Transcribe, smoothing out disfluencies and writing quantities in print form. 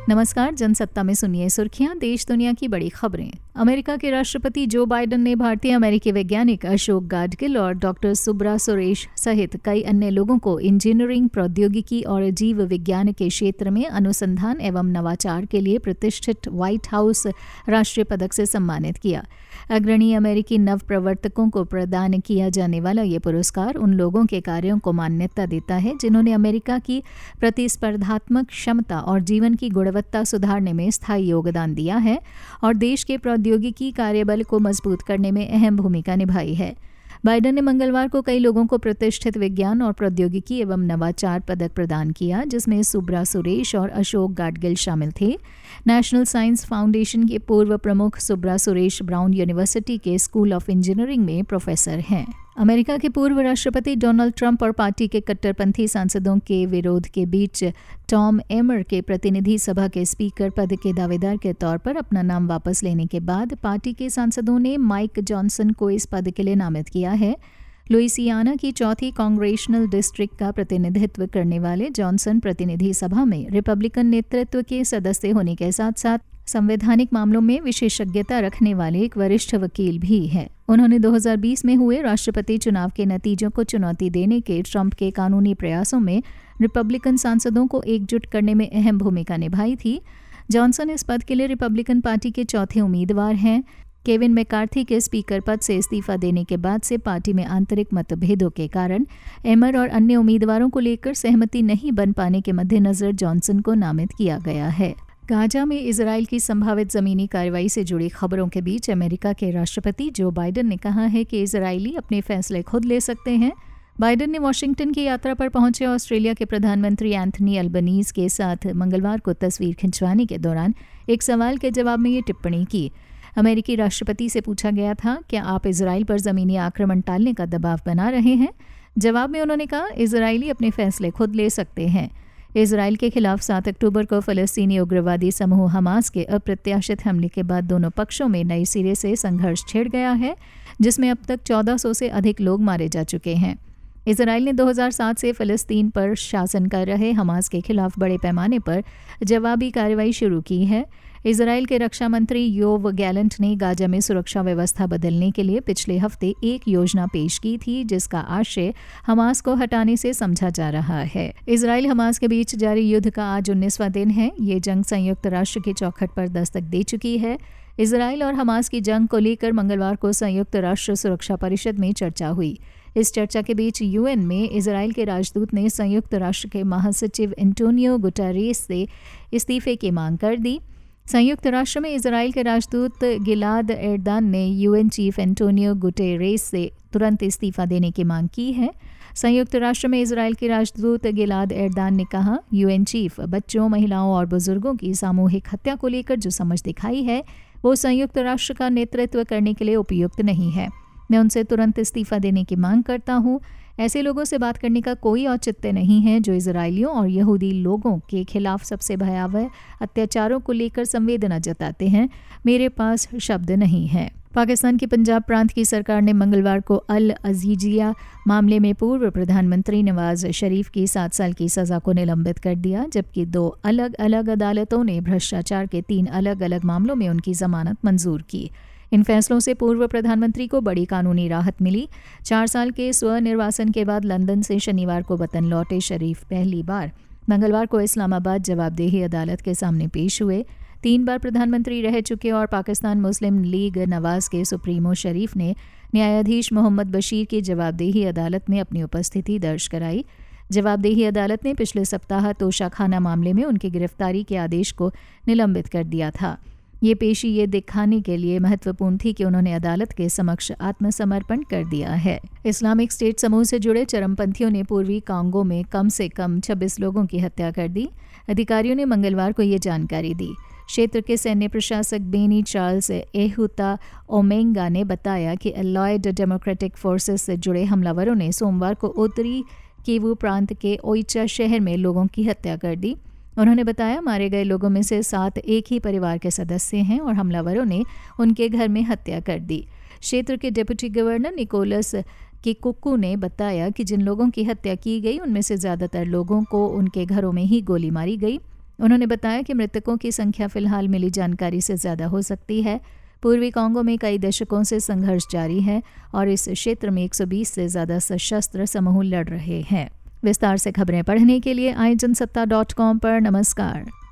नमस्कार, जनसत्ता में सुनिए सुर्खियां, देश दुनिया की बड़ी खबरें। अमेरिका के राष्ट्रपति जो बाइडेन ने भारतीय अमेरिकी वैज्ञानिक अशोक गाडगिल और डॉक्टर सुब्रा सुरेश सहित कई अन्य लोगों को इंजीनियरिंग, प्रौद्योगिकी और जीव विज्ञान के क्षेत्र में अनुसंधान एवं नवाचार के लिए प्रतिष्ठित व्हाइट हाउस राष्ट्रीय पदक से सम्मानित किया। अग्रणी अमेरिकी नव प्रवर्तकों को प्रदान किया जाने वाला ये पुरस्कार उन लोगों के कार्यों को मान्यता देता है जिन्होंने अमेरिका की प्रतिस्पर्धात्मक क्षमता और जीवन की गुणवत्ता सुधारने में स्थायी योगदान दिया है और देश के प्रौद्योगिकी कार्यबल को मजबूत करने में अहम भूमिका निभाई है। बाइडेन ने मंगलवार को कई लोगों को प्रतिष्ठित विज्ञान और प्रौद्योगिकी एवं नवाचार पदक प्रदान किया, जिसमें सुब्रा सुरेश और अशोक गाडगिल शामिल थे। नेशनल साइंस फाउंडेशन के पूर्व प्रमुख सुब्रा सुरेश ब्राउन यूनिवर्सिटी के स्कूल ऑफ इंजीनियरिंग में प्रोफेसर हैं। अमेरिका के पूर्व राष्ट्रपति डोनाल्ड ट्रंप और पार्टी के कट्टरपंथी सांसदों के विरोध के बीच टॉम एमर के प्रतिनिधि सभा के स्पीकर पद के दावेदार के तौर पर अपना नाम वापस लेने के बाद पार्टी के सांसदों ने माइक जॉनसन को इस पद के लिए नामित किया है। लुइसियाना की चौथी कांग्रेशनल डिस्ट्रिक्ट का प्रतिनिधित्व करने वाले जॉनसन प्रतिनिधि सभा में रिपब्लिकन नेतृत्व के सदस्य होने के साथ साथ संवैधानिक मामलों में विशेषज्ञता रखने वाले एक वरिष्ठ वकील भी हैं। उन्होंने 2020 में हुए राष्ट्रपति चुनाव के नतीजों को चुनौती देने के ट्रंप के कानूनी प्रयासों में रिपब्लिकन सांसदों को एकजुट करने में अहम भूमिका निभाई थी। जॉनसन इस पद के लिए रिपब्लिकन पार्टी के चौथे उम्मीदवार हैं। केविन मैकार्थी के स्पीकर पद से इस्तीफा देने के बाद से पार्टी में आंतरिक मतभेदों के कारण एमर और अन्य उम्मीदवारों को लेकर सहमति नहीं बन पाने के मद्देनजर जॉनसन को नामित किया गया है। गाजा में इजराइल की संभावित जमीनी कार्रवाई से जुड़ी खबरों के बीच अमेरिका के राष्ट्रपति जो बाइडेन ने कहा है कि इजरायली अपने फैसले खुद ले सकते हैं। बाइडेन ने वाशिंगटन की यात्रा पर पहुंचे ऑस्ट्रेलिया के प्रधानमंत्री एंथनी अल्बनीज के साथ मंगलवार को तस्वीर खिंचवाने के दौरान एक सवाल के जवाब में ये टिप्पणी की। अमेरिकी राष्ट्रपति से पूछा गया था, क्या आप इजराइल पर जमीनी आक्रमण टालने का दबाव बना रहे हैं? जवाब में उन्होंने कहा, इजरायली अपने फैसले खुद ले सकते हैं। इजराइल के खिलाफ 7 अक्टूबर को फलस्तीनी उग्रवादी समूह हमास के अप्रत्याशित हमले के बाद दोनों पक्षों में नए सिरे से संघर्ष छिड़ गया है, जिसमें अब तक 1400 से अधिक लोग मारे जा चुके हैं। इजराइल ने 2007 से फलस्तीन पर शासन कर रहे हमास के खिलाफ बड़े पैमाने पर जवाबी कार्रवाई शुरू की है। इजराइल के रक्षा मंत्री योव गैलेंट ने गाजा में सुरक्षा व्यवस्था बदलने के लिए पिछले हफ्ते एक योजना पेश की थी, जिसका आशय हमास को हटाने से समझा जा रहा है। इजराइल हमास के बीच जारी युद्ध का आज 19वां दिन है। ये जंग संयुक्त राष्ट्र की चौखट पर दस्तक दे चुकी है। इजराइल और हमास की जंग को लेकर मंगलवार को संयुक्त राष्ट्र सुरक्षा परिषद में चर्चा हुई। इस चर्चा के बीच यूएन में इजराइल के राजदूत ने संयुक्त राष्ट्र के महासचिव एंटोनियो गुटेरेस से इस्तीफे की मांग कर दी। संयुक्त राष्ट्र में इजराइल के राजदूत गिलाद एर्दान ने यूएन चीफ एंटोनियो गुटेरेस से तुरंत इस्तीफा देने की मांग की है। संयुक्त राष्ट्र में इजराइल के राजदूत गिलाद एर्दान ने कहा, यूएन चीफ बच्चों, महिलाओं और बुजुर्गों की सामूहिक हत्या को लेकर जो समझ दिखाई है वो संयुक्त राष्ट्र का नेतृत्व करने के लिए उपयुक्त नहीं है। मैं उनसे तुरंत इस्तीफा देने की मांग करता हूँ। ऐसे लोगों से बात करने का कोई औचित्य नहीं है जो इजरायलियों और यहूदी लोगों के खिलाफ सबसे भयावह अत्याचारों को लेकर संवेदना जताते हैं। मेरे पास शब्द नहीं है। पाकिस्तान के पंजाब प्रांत की सरकार ने मंगलवार को अल अजीजिया मामले में पूर्व प्रधानमंत्री नवाज शरीफ की 7 साल की सज़ा को निलंबित कर दिया, जबकि 2 अलग अलग अदालतों ने भ्रष्टाचार के 3 अलग अलग मामलों में उनकी जमानत मंजूर की। इन फैसलों से पूर्व प्रधानमंत्री को बड़ी कानूनी राहत मिली। 4 साल के स्वनिर्वासन के बाद लंदन से शनिवार को वतन लौटे शरीफ पहली बार मंगलवार को इस्लामाबाद जवाबदेही अदालत के सामने पेश हुए। 3 बार प्रधानमंत्री रह चुके और पाकिस्तान मुस्लिम लीग नवाज के सुप्रीमो शरीफ ने न्यायाधीश मोहम्मद बशीर की जवाबदेही अदालत में अपनी उपस्थिति दर्ज कराई। जवाबदेही अदालत ने पिछले सप्ताह तोशाखाना मामले में उनकी गिरफ्तारी के आदेश को निलंबित कर दिया था। ये पेशी ये दिखाने के लिए महत्वपूर्ण थी कि उन्होंने अदालत के समक्ष आत्मसमर्पण कर दिया है। इस्लामिक स्टेट समूह से जुड़े चरमपंथियों ने पूर्वी कांगो में कम से कम 26 लोगों की हत्या कर दी। अधिकारियों ने मंगलवार को ये जानकारी दी। क्षेत्र के सैन्य प्रशासक बेनी चार्ल्स एहुता ओमेंगा ने बताया कि एलॉयड डेमोक्रेटिक फोर्सेस से जुड़े हमलावरों ने सोमवार को उत्तरी किवू प्रांत के ओइचा शहर में लोगों की हत्या कर दी। उन्होंने बताया, मारे गए लोगों में से 7 एक ही परिवार के सदस्य हैं और हमलावरों ने उनके घर में हत्या कर दी। क्षेत्र के डिप्टी गवर्नर निकोलस किकुकू ने बताया कि जिन लोगों की हत्या की गई उनमें से ज़्यादातर लोगों को उनके घरों में ही गोली मारी गई। उन्होंने बताया कि मृतकों की संख्या फिलहाल मिली जानकारी से ज़्यादा हो सकती है। पूर्वी कांगो में कई दशकों से संघर्ष जारी है और इस क्षेत्र में 120 से ज़्यादा सशस्त्र समूह लड़ रहे हैं। विस्तार से खबरें पढ़ने के लिए आईजनसत्ता.com पर नमस्कार।